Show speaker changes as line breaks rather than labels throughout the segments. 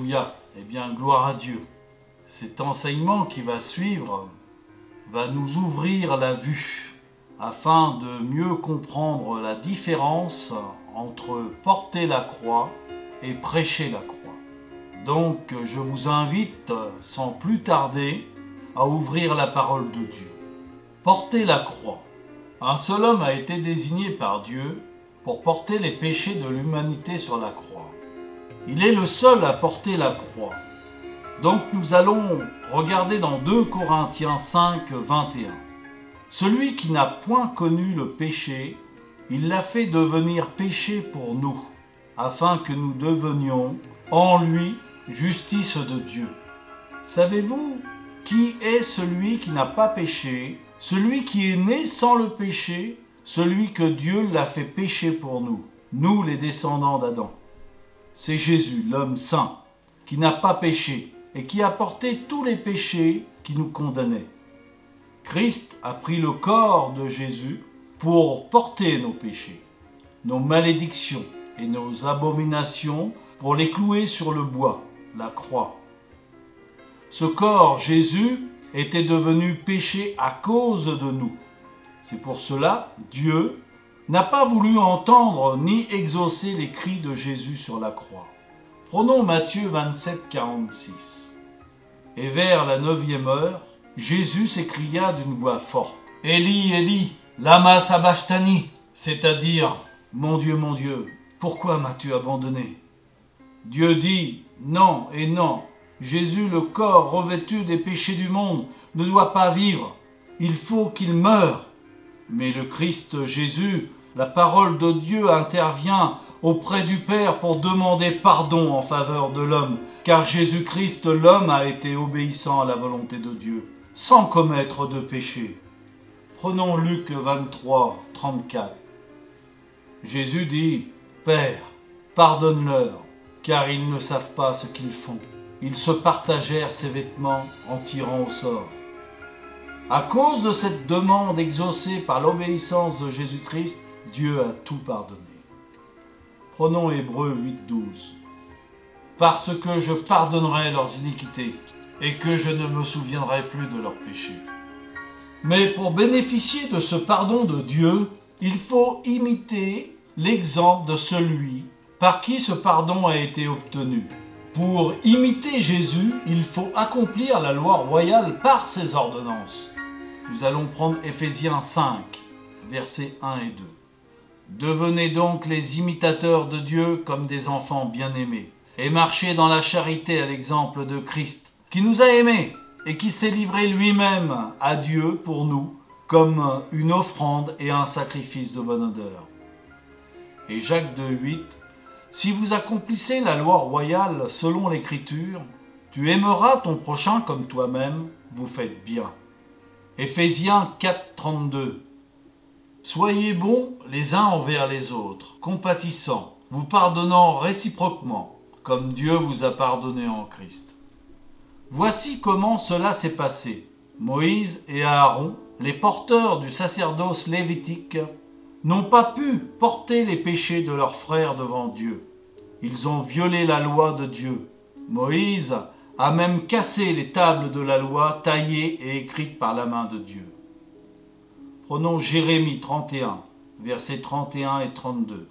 Alléluia. Eh bien, gloire à Dieu. Cet enseignement qui va suivre va nous ouvrir la vue afin de mieux comprendre la différence entre porter la croix et prêcher la croix. Donc, je vous invite sans plus tarder à ouvrir la parole de Dieu. Porter la croix. Un seul homme a été désigné par Dieu pour porter les péchés de l'humanité sur la croix. Il est le seul à porter la croix. Donc nous allons regarder dans 2 Corinthiens 5, 21. Celui qui n'a point connu le péché, il l'a fait devenir péché pour nous, afin que nous devenions en lui justice de Dieu. Savez-vous qui est celui qui n'a pas péché, celui qui est né sans le péché, celui que Dieu l'a fait pécher pour nous, nous les descendants d'Adam? C'est Jésus, l'homme saint, qui n'a pas péché et qui a porté tous les péchés qui nous condamnaient. Christ a pris le corps de Jésus pour porter nos péchés, nos malédictions et nos abominations, pour les clouer sur le bois, la croix. Ce corps, Jésus, était devenu péché à cause de nous. C'est pour cela, Dieu n'a pas voulu entendre ni exaucer les cris de Jésus sur la croix. Prenons Matthieu 27, 46. Et vers la 9e heure, Jésus s'écria d'une voix forte, « Élie, Élie, lama sabachthani » c'est-à-dire, « Mon Dieu, pourquoi m'as-tu abandonné ?» Dieu dit, « Non et non, Jésus, le corps revêtu des péchés du monde, ne doit pas vivre, il faut qu'il meure. » Mais le Christ Jésus, la parole de Dieu, intervient auprès du Père pour demander pardon en faveur de l'homme, car Jésus-Christ, l'homme, a été obéissant à la volonté de Dieu, sans commettre de péché. Prenons Luc 23, 34. Jésus dit, « Père, pardonne-leur, car ils ne savent pas ce qu'ils font. » Ils se partagèrent ses vêtements en tirant au sort. À cause de cette demande exaucée par l'obéissance de Jésus-Christ, Dieu a tout pardonné. Prenons Hébreux 8, 12. Parce que je pardonnerai leurs iniquités et que je ne me souviendrai plus de leurs péchés. Mais pour bénéficier de ce pardon de Dieu, il faut imiter l'exemple de celui par qui ce pardon a été obtenu. Pour imiter Jésus, il faut accomplir la loi royale par ses ordonnances. Nous allons prendre Éphésiens 5, versets 1 et 2. Devenez donc les imitateurs de Dieu comme des enfants bien-aimés, et marchez dans la charité à l'exemple de Christ, qui nous a aimés et qui s'est livré lui-même à Dieu pour nous, comme une offrande et un sacrifice de bonne odeur. Et Jacques 2, 8. Si vous accomplissez la loi royale selon l'Écriture, tu aimeras ton prochain comme toi-même, vous faites bien. Éphésiens 4, 32. Soyez bons les uns envers les autres, compatissants, vous pardonnant réciproquement, comme Dieu vous a pardonné en Christ. Voici comment cela s'est passé. Moïse et Aaron, les porteurs du sacerdoce lévitique, n'ont pas pu porter les péchés de leurs frères devant Dieu. Ils ont violé la loi de Dieu. Moïse a même cassé les tables de la loi taillées et écrites par la main de Dieu. Prenons Jérémie 31, versets 31 et 32.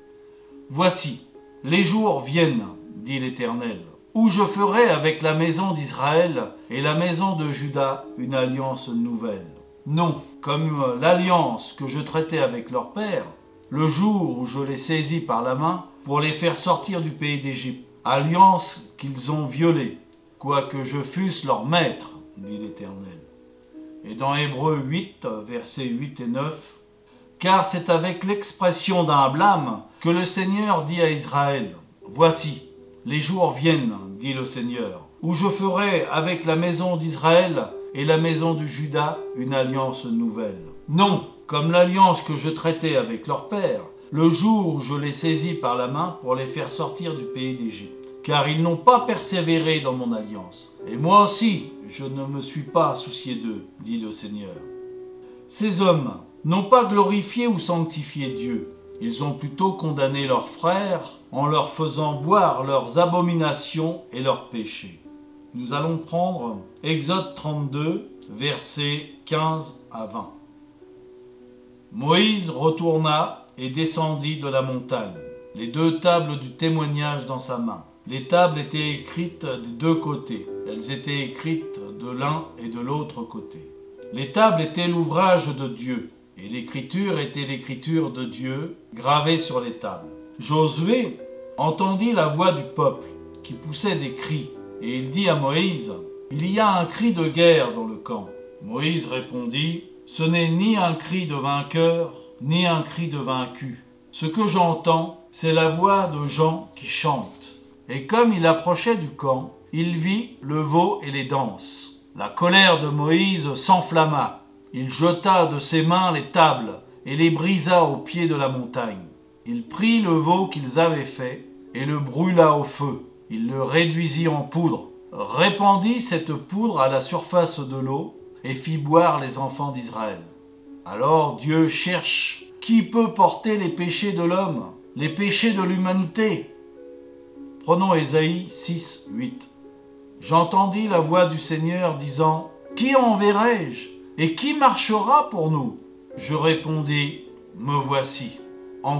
« Voici, les jours viennent, dit l'Éternel, où je ferai avec la maison d'Israël et la maison de Juda une alliance nouvelle. Non, comme l'alliance que je traitais avec leur père, le jour où je les saisis par la main pour les faire sortir du pays d'Égypte, alliance qu'ils ont violée, quoique je fusse leur maître, dit l'Éternel. » Et dans Hébreux 8, versets 8 et 9, « Car c'est avec l'expression d'un blâme que le Seigneur dit à Israël, « Voici, les jours viennent, dit le Seigneur, où je ferai avec la maison d'Israël et la maison de Juda une alliance nouvelle. Non, comme l'alliance que je traitais avec leur père, le jour où je les saisis par la main pour les faire sortir du pays d'Égypte. Car ils n'ont pas persévéré dans mon alliance. Et moi aussi, je ne me suis pas soucié d'eux, dit le Seigneur. Ces hommes n'ont pas glorifié ou sanctifié Dieu. Ils ont plutôt condamné leurs frères en leur faisant boire leurs abominations et leurs péchés. Nous allons prendre Exode 32, versets 15 à 20. Moïse retourna et descendit de la montagne, les 2 tables du témoignage dans sa main. Les tables étaient écrites des 2 côtés. Elles étaient écrites de l'un et de l'autre côté. Les tables étaient l'ouvrage de Dieu, et l'écriture était l'écriture de Dieu gravée sur les tables. Josué entendit la voix du peuple qui poussait des cris, et il dit à Moïse, « Il y a un cri de guerre dans le camp. » Moïse répondit, « Ce n'est ni un cri de vainqueur, ni un cri de vaincu. Ce que j'entends, c'est la voix de gens qui chantent. » Et comme il approchait du camp, il vit le veau et les danses. La colère de Moïse s'enflamma. Il jeta de ses mains les tables et les brisa au pied de la montagne. Il prit le veau qu'ils avaient fait et le brûla au feu. Il le réduisit en poudre, répandit cette poudre à la surface de l'eau et fit boire les enfants d'Israël. Alors Dieu cherche qui peut porter les péchés de l'homme, les péchés de l'humanité. Prenons Ésaïe 6, 8. J'entendis la voix du Seigneur disant, « Qui enverrai-je et qui marchera pour nous ?» Je répondis, « Me voici, envoie-moi. »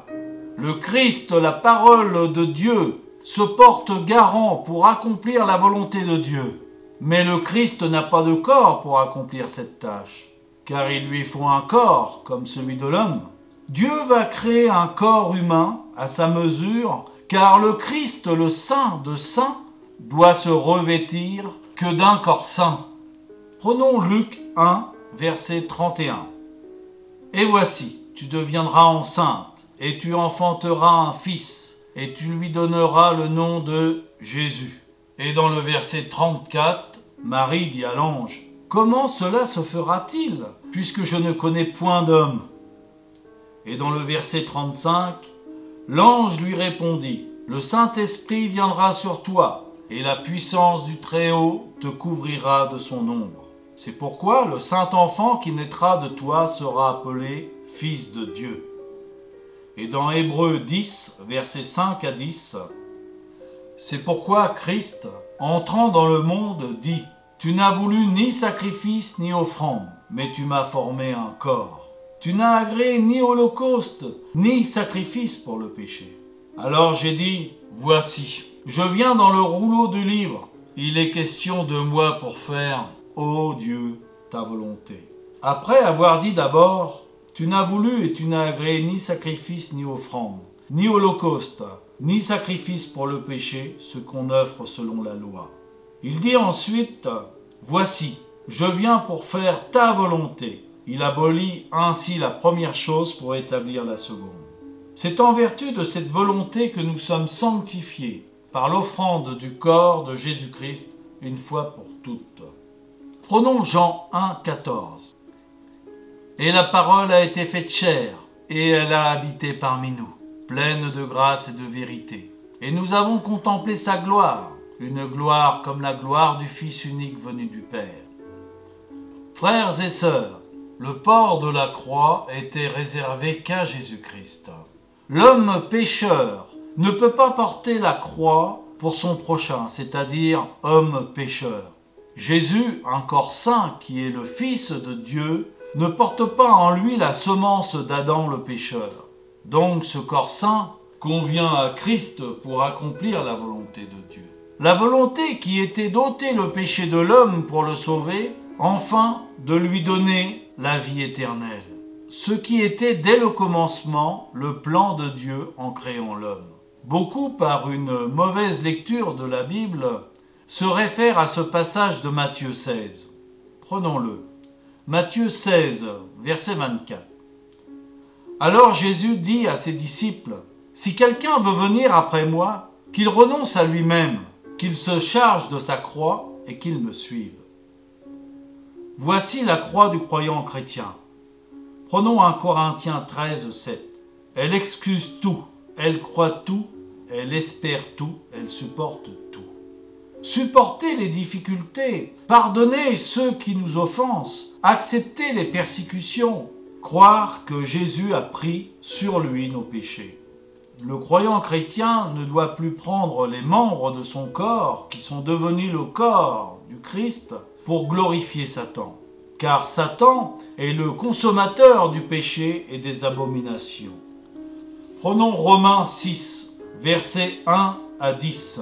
Le Christ, la parole de Dieu, se porte garant pour accomplir la volonté de Dieu. Mais le Christ n'a pas de corps pour accomplir cette tâche, car il lui faut un corps comme celui de l'homme. Dieu va créer un corps humain à sa mesure, car le Christ, le Saint de Saints, doit se revêtir que d'un corps saint. Prenons Luc 1, verset 31. « Et voici, tu deviendras enceinte, et tu enfanteras un fils, et tu lui donneras le nom de Jésus. » Et dans le verset 34, Marie dit à l'ange, « Comment cela se fera-t-il, puisque je ne connais point d'homme ?» Et dans le verset 35, l'ange lui répondit, « Le Saint-Esprit viendra sur toi, et la puissance du Très-Haut te couvrira de son ombre. C'est pourquoi le Saint-Enfant qui naîtra de toi sera appelé Fils de Dieu. » Et dans Hébreux 10, versets 5 à 10, c'est pourquoi Christ, entrant dans le monde, dit « Tu n'as voulu ni sacrifice ni offrande, mais tu m'as formé un corps. Tu n'as agréé ni holocauste, ni sacrifice pour le péché. » Alors j'ai dit « Voici, je viens dans le rouleau du livre. Il est question de moi pour faire, ô Dieu, ta volonté. » Après avoir dit d'abord « Tu n'as voulu et tu n'as agréé ni sacrifice ni offrande, ni holocauste, ni sacrifice pour le péché, ce qu'on offre selon la loi. » Il dit ensuite « Voici, je viens pour faire ta volonté. » Il abolit ainsi la première chose pour établir la seconde. C'est en vertu de cette volonté que nous sommes sanctifiés par l'offrande du corps de Jésus-Christ une fois pour toutes. Prenons Jean 1, 14. « Et la parole a été faite chair, et elle a habité parmi nous, pleine de grâce et de vérité. Et nous avons contemplé sa gloire, une gloire comme la gloire du Fils unique venu du Père. » Frères et sœurs, le port de la croix était réservé qu'à Jésus-Christ. L'homme pécheur ne peut pas porter la croix pour son prochain, c'est-à-dire homme pécheur. Jésus, un corps saint qui est le Fils de Dieu, ne porte pas en lui la semence d'Adam le pécheur. Donc ce corps saint convient à Christ pour accomplir la volonté de Dieu. La volonté qui était d'ôter le péché de l'homme pour le sauver, enfin de lui donner la vie éternelle. Ce qui était dès le commencement le plan de Dieu en créant l'homme. Beaucoup, par une mauvaise lecture de la Bible, se réfèrent à ce passage de Matthieu 16. Prenons-le. Matthieu 16, verset 24. Alors Jésus dit à ses disciples, « Si quelqu'un veut venir après moi, qu'il renonce à lui-même, qu'il se charge de sa croix et qu'il me suive. » Voici la croix du croyant chrétien. Prenons 1 Corinthiens 13, 7. Elle excuse tout, elle croit tout, elle espère tout, elle supporte tout. Supporter les difficultés, pardonner ceux qui nous offensent, accepter les persécutions, croire que Jésus a pris sur lui nos péchés. Le croyant chrétien ne doit plus prendre les membres de son corps, qui sont devenus le corps du Christ, pour glorifier Satan. Car Satan est le consommateur du péché et des abominations. Prenons Romains 6, versets 1 à 10.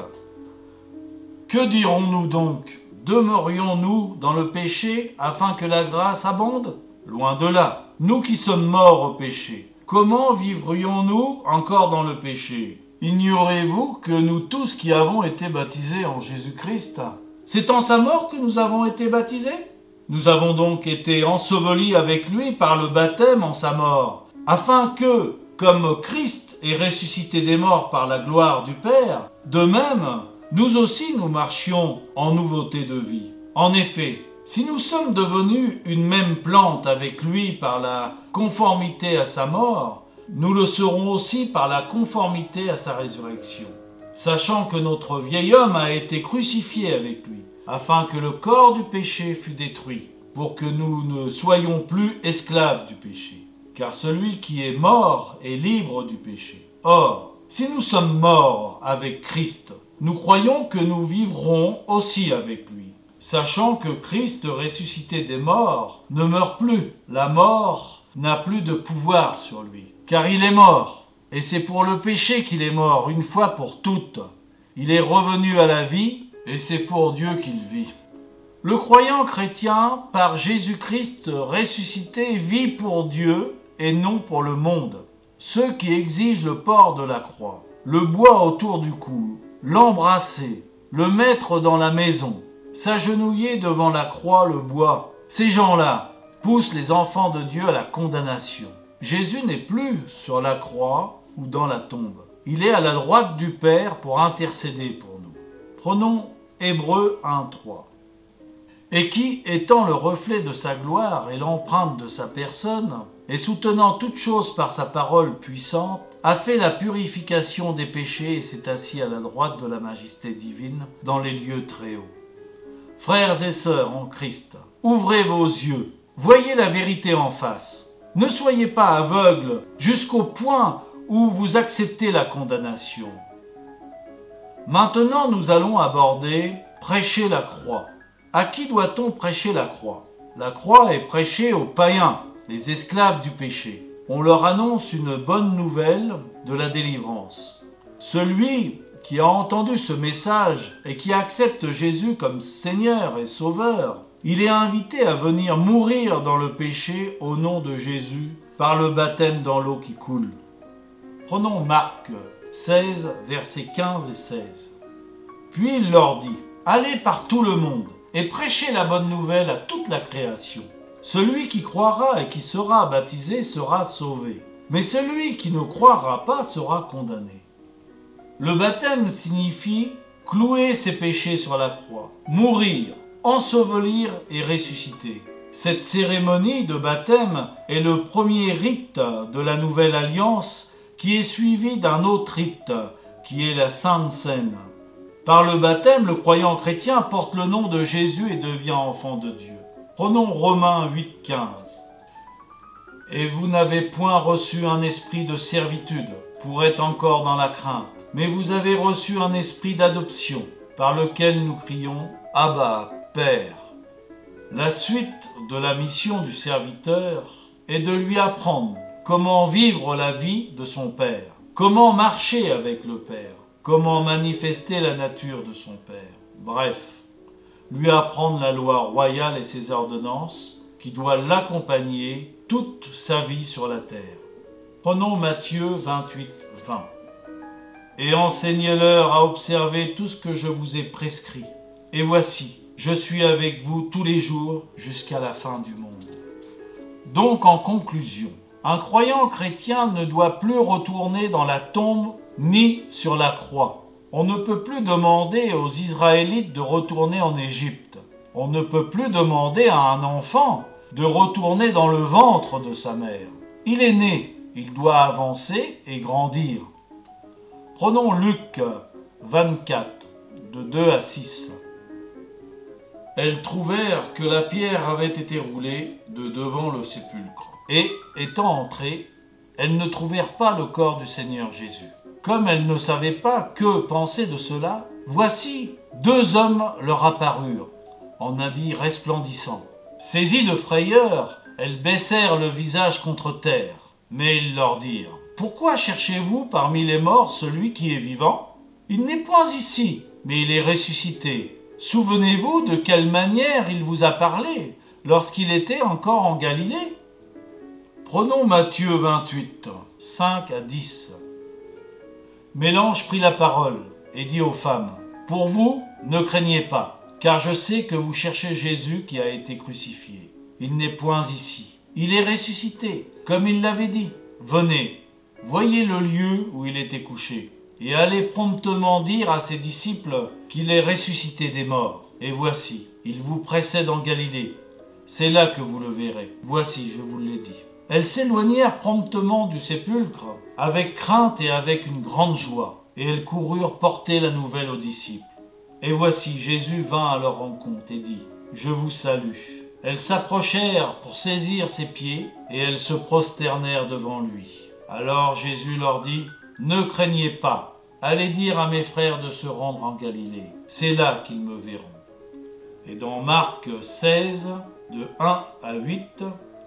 Que dirons-nous donc? Demeurions-nous dans le péché afin que la grâce abonde? Loin de là. Nous qui sommes morts au péché, comment vivrions-nous encore dans le péché? Ignorez-vous que nous tous qui avons été baptisés en Jésus-Christ, c'est en sa mort que nous avons été baptisés? Nous avons donc été ensevelis avec lui par le baptême en sa mort, afin que, comme Christ est ressuscité des morts par la gloire du Père, de même, nous aussi nous marchions en nouveauté de vie. En effet, si nous sommes devenus une même plante avec lui par la conformité à sa mort, nous le serons aussi par la conformité à sa résurrection, sachant que notre vieil homme a été crucifié avec lui, afin que le corps du péché fût détruit, pour que nous ne soyons plus esclaves du péché. Car celui qui est mort est libre du péché. Or, si nous sommes morts avec Christ, nous croyons que nous vivrons aussi avec lui, sachant que Christ ressuscité des morts ne meurt plus. La mort n'a plus de pouvoir sur lui, car il est mort. Et c'est pour le péché qu'il est mort, une fois pour toutes. Il est revenu à la vie, et c'est pour Dieu qu'il vit. Le croyant chrétien, par Jésus-Christ ressuscité, vit pour Dieu et non pour le monde. Ceux qui exigent le port de la croix, le bois autour du cou, l'embrasser, le mettre dans la maison, s'agenouiller devant la croix, le bois, ces gens-là poussent les enfants de Dieu à la condamnation. Jésus n'est plus sur la croix ou dans la tombe. Il est à la droite du Père pour intercéder pour nous. Prenons Hébreux 1:3. Et qui, étant le reflet de sa gloire et l'empreinte de sa personne, et soutenant toutes choses par sa parole puissante, a fait la purification des péchés et s'est assis à la droite de la majesté divine dans les lieux très hauts. Frères et sœurs en Christ, ouvrez vos yeux, voyez la vérité en face. Ne soyez pas aveugles jusqu'au point où vous acceptez la condamnation. Maintenant, nous allons aborder prêcher la croix. À qui doit-on prêcher la croix? La croix est prêchée aux païens, les esclaves du péché. On leur annonce une bonne nouvelle de la délivrance. Celui qui a entendu ce message et qui accepte Jésus comme Seigneur et Sauveur, il est invité à venir mourir dans le péché au nom de Jésus par le baptême dans l'eau qui coule. Prenons Marc 16, versets 15 et 16. Puis il leur dit, « Allez par tout le monde et prêchez la bonne nouvelle à toute la création. Celui qui croira et qui sera baptisé sera sauvé, mais celui qui ne croira pas sera condamné. » Le baptême signifie clouer ses péchés sur la croix, mourir, ensevelir et ressusciter. Cette cérémonie de baptême est le premier rite de la nouvelle alliance qui est suivi d'un autre rite, qui est la Sainte Seine. Par le baptême, le croyant chrétien porte le nom de Jésus et devient enfant de Dieu. Prenons Romains 8,15. « Et vous n'avez point reçu un esprit de servitude pour être encore dans la crainte, mais vous avez reçu un esprit d'adoption, par lequel nous crions « Abba, Père ». La suite de la mission du serviteur est de lui apprendre comment vivre la vie de son Père, comment marcher avec le Père, comment manifester la nature de son Père. Bref, lui apprendre la loi royale et ses ordonnances qui doivent l'accompagner toute sa vie sur la terre. Prenons Matthieu 28, 20. « Et enseignez-leur à observer tout ce que je vous ai prescrit. Et voici, je suis avec vous tous les jours jusqu'à la fin du monde. » Donc, en conclusion, un croyant chrétien ne doit plus retourner dans la tombe ni sur la croix. On ne peut plus demander aux Israélites de retourner en Égypte. On ne peut plus demander à un enfant de retourner dans le ventre de sa mère. Il est né, il doit avancer et grandir. Prenons Luc 24, de 2 à 6. Elles trouvèrent que la pierre avait été roulée de devant le sépulcre. Et, étant entrées, elles ne trouvèrent pas le corps du Seigneur Jésus. Comme elles ne savaient pas que penser de cela, voici 2 hommes leur apparurent, en habits resplendissants. Saisies de frayeur, elles baissèrent le visage contre terre. Mais ils leur dirent: Pourquoi cherchez-vous parmi les morts celui qui est vivant? Il n'est point ici, mais il est ressuscité. Souvenez-vous de quelle manière il vous a parlé lorsqu'il était encore en Galilée. Prenons Matthieu 28, 5 à 10. Mais l'ange prit la parole et dit aux femmes: Pour vous, ne craignez pas, car je sais que vous cherchez Jésus qui a été crucifié. Il n'est point ici. Il est ressuscité, comme il l'avait dit. Venez, voyez le lieu où il était couché, et allez promptement dire à ses disciples qu'il est ressuscité des morts. Et voici, il vous précède en Galilée. C'est là que vous le verrez. Voici, je vous l'ai dit. Elles s'éloignèrent promptement du sépulcre, avec crainte et avec une grande joie, et elles coururent porter la nouvelle aux disciples. Et voici, Jésus vint à leur rencontre et dit: Je vous salue. Elles s'approchèrent pour saisir ses pieds, et elles se prosternèrent devant lui. Alors Jésus leur dit: Ne craignez pas, allez dire à mes frères de se rendre en Galilée, c'est là qu'ils me verront. Et dans Marc 16, de 1 à 8,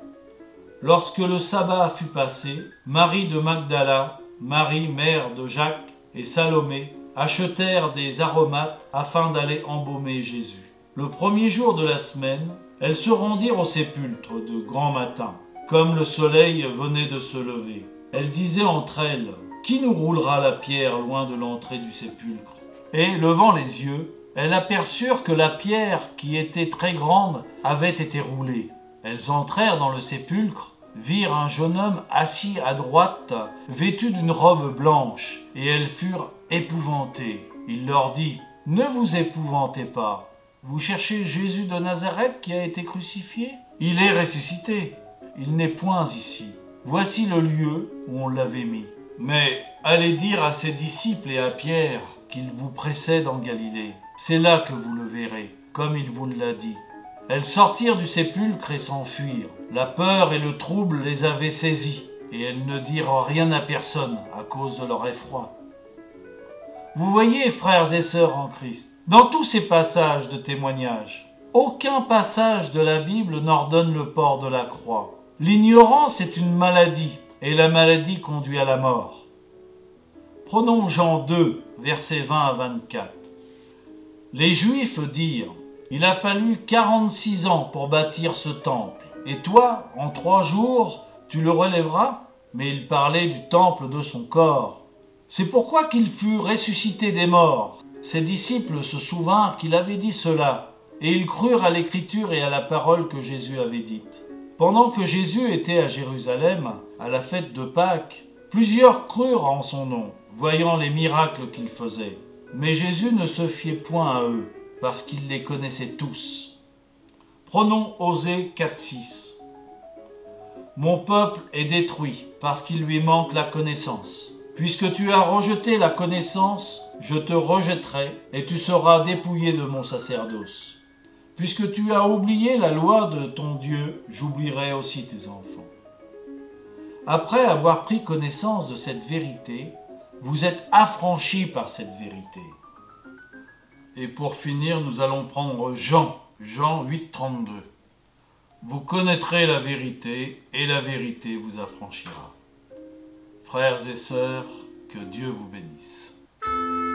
lorsque le sabbat fut passé, Marie de Magdala, Marie mère de Jacques et Salomé achetèrent des aromates afin d'aller embaumer Jésus. Le premier jour de la semaine, elles se rendirent au sépulcre de grand matin, comme le soleil venait de se lever. Elles disaient entre elles: Qui nous roulera la pierre loin de l'entrée du sépulcre? Et, levant les yeux, elles aperçurent que la pierre, qui était très grande, avait été roulée. Elles entrèrent dans le sépulcre, virent un jeune homme assis à droite, vêtu d'une robe blanche, et elles furent épouvantées. Il leur dit: Ne vous épouvantez pas. Vous cherchez Jésus de Nazareth qui a été crucifié? Il est ressuscité. Il n'est point ici. Voici le lieu où on l'avait mis. Mais allez dire à ses disciples et à Pierre qu'il vous précède en Galilée. C'est là que vous le verrez, comme il vous l'a dit. Elles sortirent du sépulcre et s'enfuirent. La peur et le trouble les avaient saisies, et elles ne dirent rien à personne à cause de leur effroi. Vous voyez, frères et sœurs en Christ, dans tous ces passages de témoignage, aucun passage de la Bible n'ordonne le port de la croix. L'ignorance est une maladie, et la maladie conduit à la mort. Prenons Jean 2, versets 20 à 24. Les Juifs dirent: Il a fallu 46 ans pour bâtir ce temple, et toi, en 3 jours, tu le relèveras? Mais il parlait du temple de son corps. C'est pourquoi qu'il fut ressuscité des morts. Ses disciples se souvinrent qu'il avait dit cela, et ils crurent à l'écriture et à la parole que Jésus avait dite. Pendant que Jésus était à Jérusalem, à la fête de Pâques, plusieurs crurent en son nom, voyant les miracles qu'il faisait. Mais Jésus ne se fiait point à eux, parce qu'il les connaissait tous. Prenons Osée 4,6. Mon peuple est détruit, parce qu'il lui manque la connaissance. Puisque tu as rejeté la connaissance, je te rejetterai, et tu seras dépouillé de mon sacerdoce. Puisque tu as oublié la loi de ton Dieu, j'oublierai aussi tes enfants. Après avoir pris connaissance de cette vérité, vous êtes affranchis par cette vérité. Et pour finir, nous allons prendre Jean 8,32. Vous connaîtrez la vérité, et la vérité vous affranchira. Frères et sœurs, que Dieu vous bénisse.